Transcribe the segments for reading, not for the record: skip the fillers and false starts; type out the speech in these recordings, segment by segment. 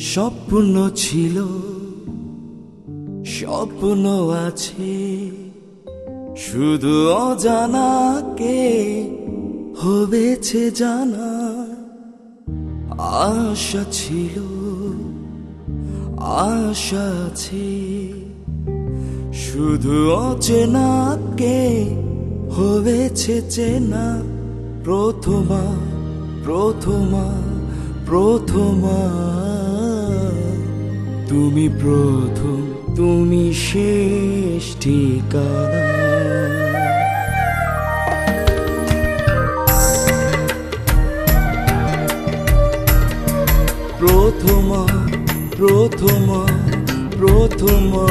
স্বপ্ন ছিল, স্বপ্ন আছে, শুধু অজানাকে হয়েছে জানা। আশা ছিল, আশা আছে, শুধু অচেনাকে হয়েছে চেনা। প্রথমা প্রথমা প্রথমা, তুমি প্রথম, তুমি শেষ ঠিকানা। প্রথমা প্রথমা প্রথমা,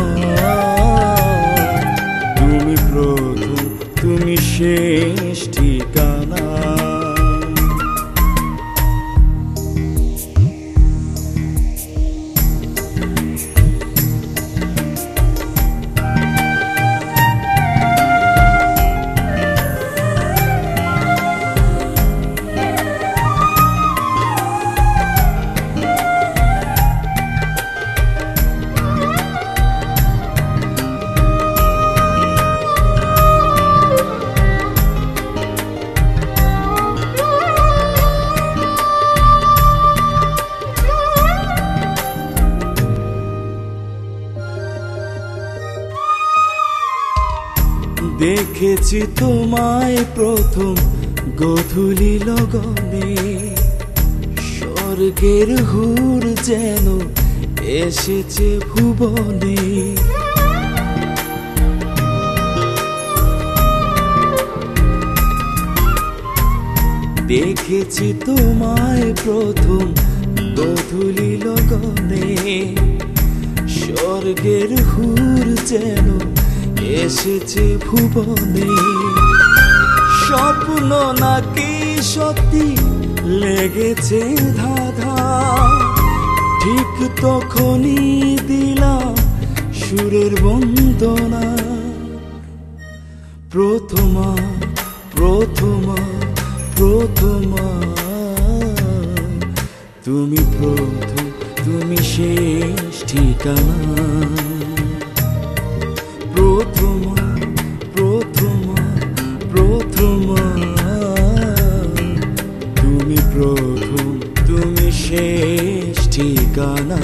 তুমি প্রথম, তুমি শেষ ঠিকানা। দেখেছি তোমায় প্রথম গধূলি লগনে, স্বর্গের হুর যেন এসেছে ভুবনে। দেখেছি তোমায় প্রথম গধূলি লগনে, স্বর্গের হুর যেন এসেছে ভুবনে। স্বপ্ন নাকি সত্যি লেগেছে ধাঁধা, ঠিক তখনই দিলাম সুরের বন্দনা। প্রথমা প্রথমা প্রথমা, তুমি প্রথম, তুমি শেষ ঠিকানা। প্রথমা প্রথমা প্রথমা, তুমি প্রথম, তুমি শেষ ঠিকানা।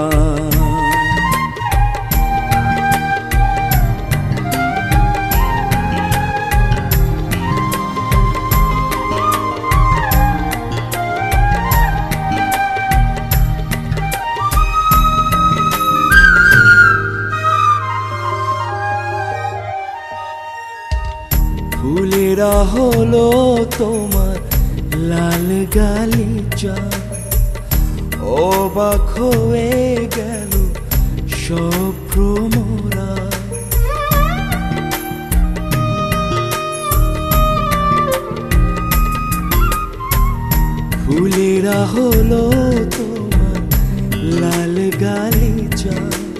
ফুলেরা হলো তোমার লাল গালিচা, অবাক হয়ে গেল সব ভ্রমরা। ফুলেরা হলো তোমার লাল গালিচা,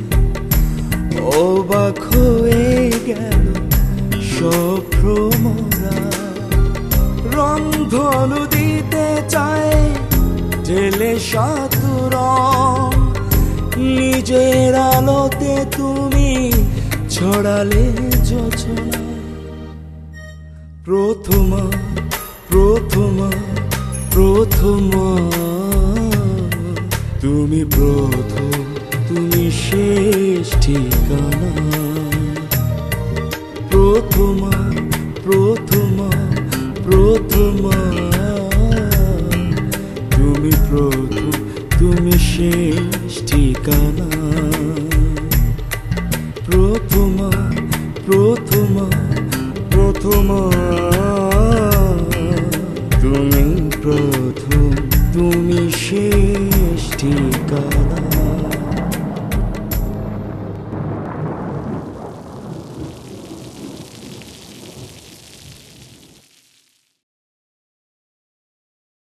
অবাক হয়ে গেল সব ভ্রমরা। রংধনু দিতে চায় ঢেলে সাত রং, নিজের আলোতে তুমি ছড়ালে যোজনা। প্রথমা প্রথমা প্রথমা, তুমি প্রথম, তুমি শেষ ঠিকানা। প্রথমা প্রথমা প্রথমা, তুমি প্রথম, তুমি শেষ ঠিকানা। প্রথমা প্রথমা প্রথমা, তুমি প্রথম, তুমি শেষ ঠিকানা।